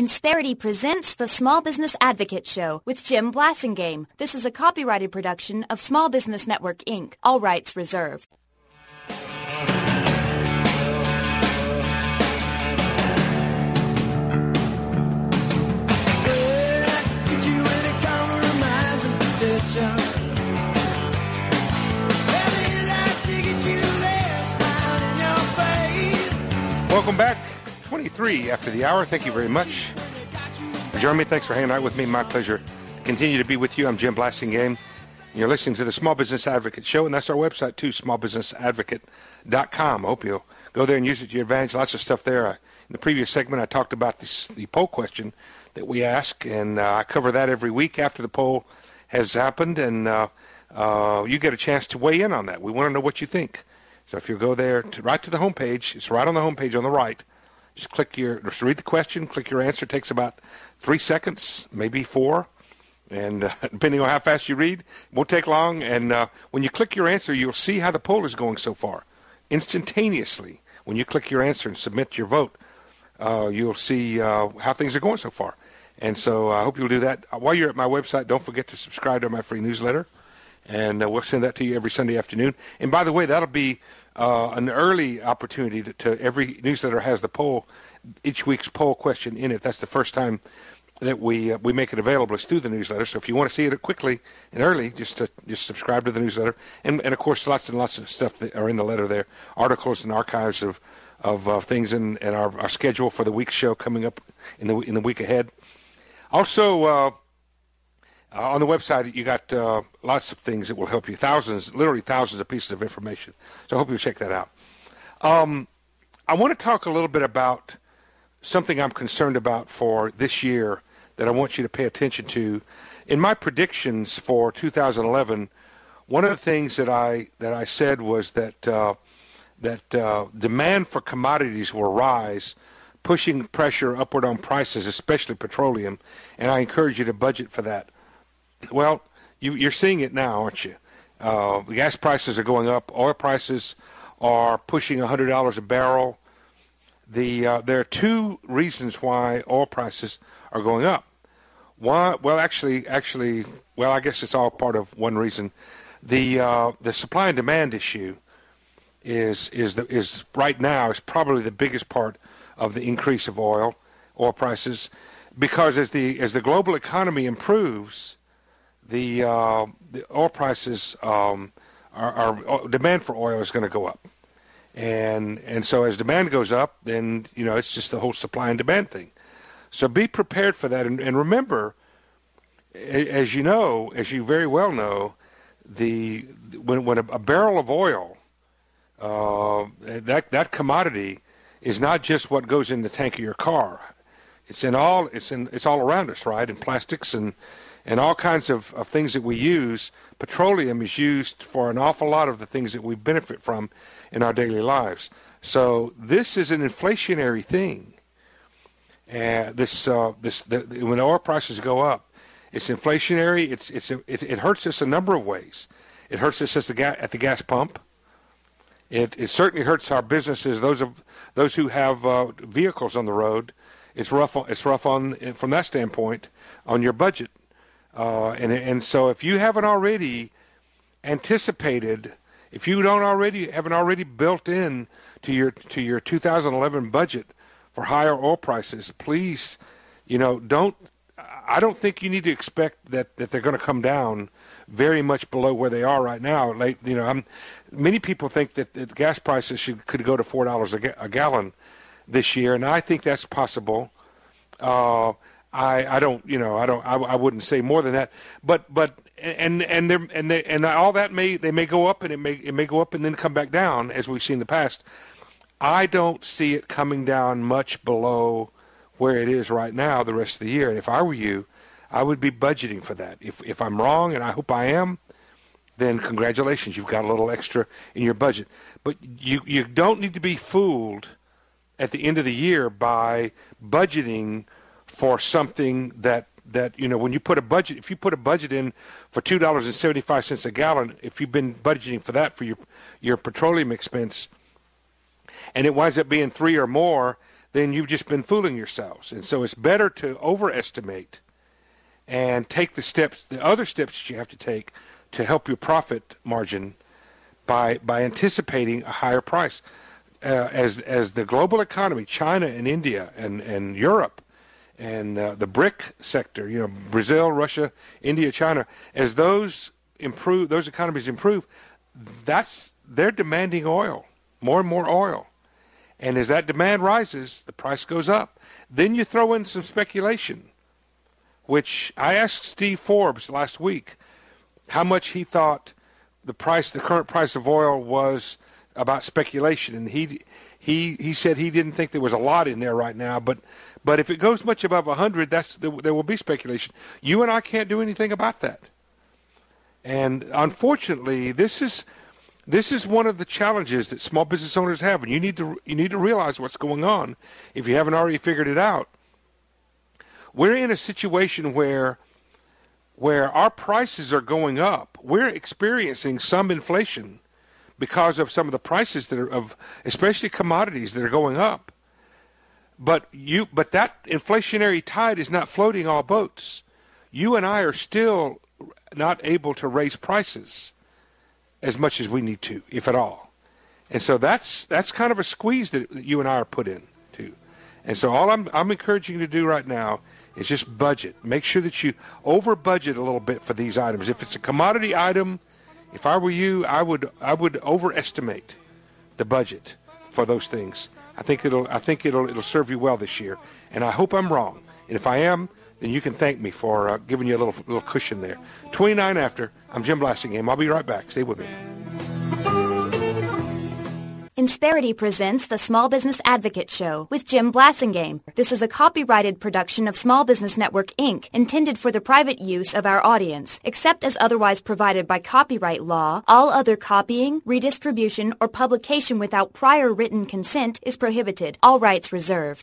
Insperity presents the Small Business Advocate Show with Jim Blasingame. This is a copyrighted production of Small Business Network, Inc. All rights reserved. Welcome back. 23 after the hour. Thank you very much for joining me. Thanks for hanging out with me. My pleasure to continue to be with you. I'm Jim Blasingame. You're listening to the Small Business Advocate Show, and that's our website too, smallbusinessadvocate.com. I hope you'll go there and use it to your advantage. Lots of stuff there. In the previous segment, I talked about the poll question that we ask, and I cover that every week after the poll has happened, and you get a chance to weigh in on that. We want to know what you think. So if you go there right to the homepage, it's right on the homepage on the right. Just just read the question, click your answer. It takes about 3 seconds, maybe 4. And depending on how fast you read, it won't take long. And when you click your answer, you'll see how the poll is going so far. Instantaneously, when you click your answer and submit your vote, you'll see how things are going so far. And so I hope you'll do that. While you're at my website, don't forget to subscribe to my free newsletter. And we'll send that to you every Sunday afternoon. And by the way, that'll be an early opportunity to every newsletter has the poll, each week's poll question in it. That's the first time that we make it available. It's through the newsletter. So if you want to see it quickly and early, just subscribe to the newsletter. And of course, lots and lots of stuff that are in the letter there, articles and archives of things and our schedule for the week's show coming up in the week ahead. Also, on the website, you got lots of things that will help you, literally thousands of pieces of information. So I hope you'll check that out. I want to talk a little bit about something I'm concerned about for this year that I want you to pay attention to. In my predictions for 2011, one of the things that I said was that demand for commodities will rise, pushing pressure upward on prices, especially petroleum, and I encourage you to budget for that. Well, you're seeing it now, aren't you? The gas prices are going up. Oil prices are pushing $100 a barrel. There are two reasons why oil prices are going up. One, well, actually, I guess it's all part of one reason. The supply and demand issue is right now is probably the biggest part of the increase of oil prices, because as the global economy improves, the oil prices demand for oil is going to go up, and so as demand goes up, then it's just the whole supply and demand thing. So be prepared for that, and remember, as you very well know, when a barrel of oil, that commodity is not just what goes in the tank of your car. It's all around us, right? In plastics and all kinds of things that we use. Petroleum is used for an awful lot of the things that we benefit from in our daily lives. So this is an inflationary thing. And when oil prices go up, it's inflationary. It hurts us a number of ways. It hurts us at the gas pump. It certainly hurts our businesses. Those who have vehicles on the road. It's rough from that standpoint on your budget. And so if you haven't already anticipated, if you haven't already built in to your 2011 budget for higher oil prices, please, I don't think you need to expect that they're going to come down very much below where they are right now. Many people think that the gas prices could go to $4 a gallon this year, and I think that's possible. I wouldn't say more than that, but all that may go up, and it may go up and then come back down as we've seen in the past. I don't see it coming down much below where it is right now the rest of the year. And if I were you, I would be budgeting for that. If I'm wrong, and I hope I am, then congratulations, you've got a little extra in your budget. But you don't need to be fooled at the end of the year by budgeting for something that when you put a budget, if you put a budget in for $2.75 a gallon, if you've been budgeting for that for your petroleum expense, and it winds up being $3 or more, then you've just been fooling yourselves. And so it's better to overestimate and take the other steps that you have to take to help your profit margin by anticipating a higher price. As the global economy, China and India and Europe and the BRIC sector, Brazil, Russia, India, China, as those economies improve, they're demanding oil, more and more oil. And as that demand rises, the price goes up. Then you throw in some speculation, which I asked Steve Forbes last week how much he thought the current price of oil was about speculation, and he said he didn't think there was a lot in there right now, but if it goes much above 100, there will be speculation. You and I can't do anything about that, and unfortunately, this is one of the challenges that small business owners have, and you need to realize what's going on if you haven't already figured it out. We're in a situation where our prices are going up. We're experiencing some inflation because of some of the prices that are especially commodities that are going up. But that inflationary tide is not floating all boats. You and I are still not able to raise prices as much as we need to, if at all. And so that's kind of a squeeze that you and I are put into. And so all I'm encouraging you to do right now is just budget. Make sure that you over budget a little bit for these items. If it's a commodity item, if I were you, I would overestimate the budget for those things. I think it'll serve you well this year, and I hope I'm wrong. And if I am, then you can thank me for giving you a little cushion there. 29 after. I'm Jim Blasingame. I'll be right back. Stay with me. Insperity presents the Small Business Advocate Show with Jim Blasingame. This is a copyrighted production of Small Business Network, Inc., intended for the private use of our audience. Except as otherwise provided by copyright law, all other copying, redistribution, or publication without prior written consent is prohibited. All rights reserved.